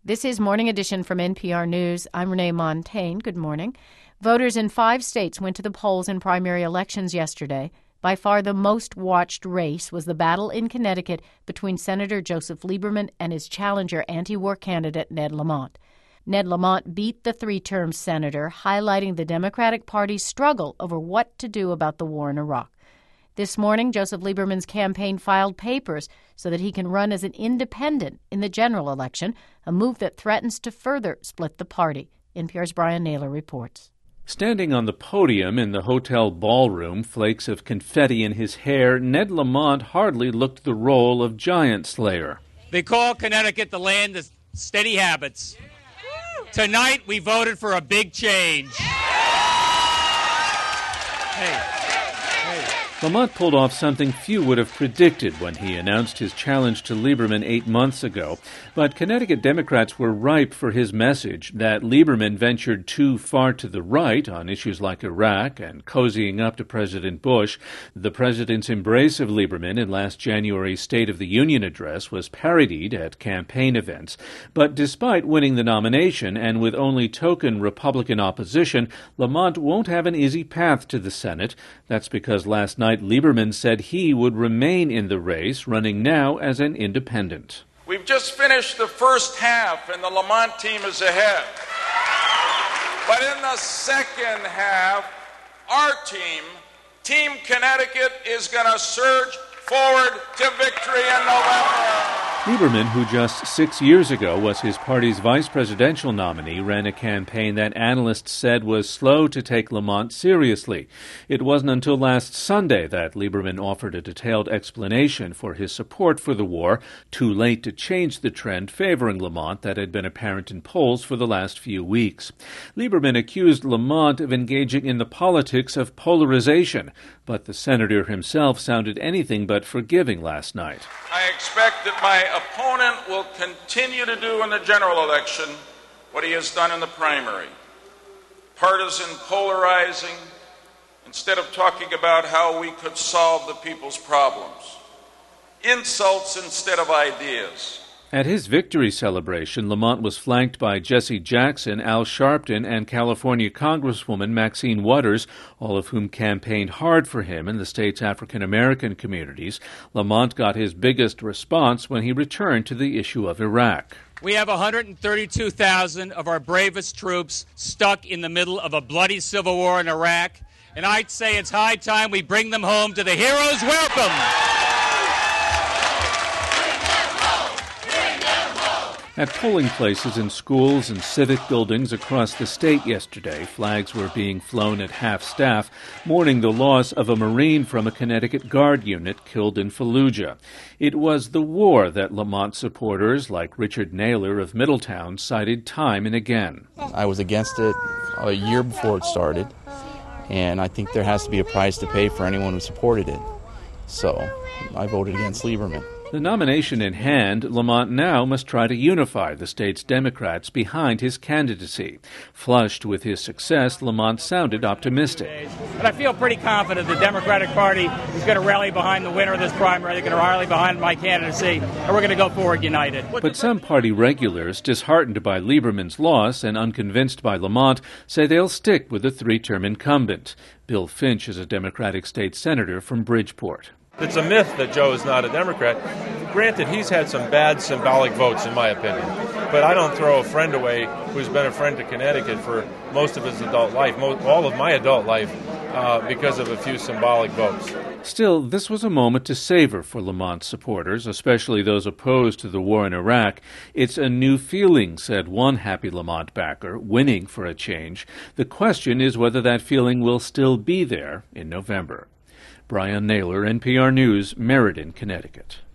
This is Morning Edition from NPR News. I'm Renee Montaigne. Good morning. Voters in 5 states went to the polls in primary elections yesterday. By far the most watched race was the battle in Connecticut between Senator Joseph Lieberman and his challenger, anti-war candidate Ned Lamont. Ned Lamont beat the 3-term senator, highlighting the Democratic Party's struggle over what to do about the war in Iraq. This morning, Joseph Lieberman's campaign filed papers so that he can run as an independent in the general election, a move that threatens to further split the party. NPR's Brian Naylor reports. Standing on the podium in the hotel ballroom, flakes of confetti in his hair, Ned Lamont hardly looked the role of giant slayer. They call Connecticut the land of steady habits. Tonight, we voted for a big change. Hey. Lamont pulled off something few would have predicted when he announced his challenge to Lieberman 8 months ago. But Connecticut Democrats were ripe for his message that Lieberman ventured too far to the right on issues like Iraq and cozying up to President Bush. The president's embrace of Lieberman in last January's State of the Union address was parodied at campaign events. But despite winning the nomination and with only token Republican opposition, Lamont won't have an easy path to the Senate. That's because last night Lieberman said he would remain in the race, running now as an independent. We've just finished the first half, and the Lamont team is ahead. But in the second half, our team, Team Connecticut, is going to surge forward to victory in November. Lieberman, who just 6 years ago was his party's vice presidential nominee, ran a campaign that analysts said was slow to take Lamont seriously. It wasn't until last Sunday that Lieberman offered a detailed explanation for his support for the war, too late to change the trend favoring Lamont that had been apparent in polls for the last few weeks. Lieberman accused Lamont of engaging in the politics of polarization, but the senator himself sounded anything but forgiving last night. I expect that my opponent will continue to do in the general election what he has done in the primary. Partisan polarizing instead of talking about how we could solve the people's problems. Insults instead of ideas. At his victory celebration, Lamont was flanked by Jesse Jackson, Al Sharpton, and California Congresswoman Maxine Waters, all of whom campaigned hard for him in the state's African-American communities. Lamont got his biggest response when he returned to the issue of Iraq. We have 132,000 of our bravest troops stuck in the middle of a bloody civil war in Iraq, and I'd say it's high time we bring them home to the hero's welcome. At polling places in schools and civic buildings across the state yesterday, flags were being flown at half-staff, mourning the loss of a Marine from a Connecticut Guard unit killed in Fallujah. It was the war that Lamont supporters, like Richard Naylor of Middletown, cited time and again. I was against it a year before it started, and I think there has to be a price to pay for anyone who supported it. So I voted against Lieberman. The nomination in hand, Lamont now must try to unify the state's Democrats behind his candidacy. Flushed with his success, Lamont sounded optimistic. But I feel pretty confident the Democratic Party is going to rally behind the winner of this primary. They're going to rally behind my candidacy, and we're going to go forward united. But some party regulars, disheartened by Lieberman's loss and unconvinced by Lamont, say they'll stick with the 3-term incumbent. Bill Finch is a Democratic state senator from Bridgeport. It's a myth that Joe is not a Democrat. Granted, he's had some bad symbolic votes, in my opinion. But I don't throw a friend away who's been a friend to Connecticut for most of his adult life, all of my adult life, because of a few symbolic votes. Still, this was a moment to savor for Lamont's supporters, especially those opposed to the war in Iraq. It's a new feeling, said one happy Lamont backer, winning for a change. The question is whether that feeling will still be there in November. Brian Naylor, NPR News, Meriden, Connecticut.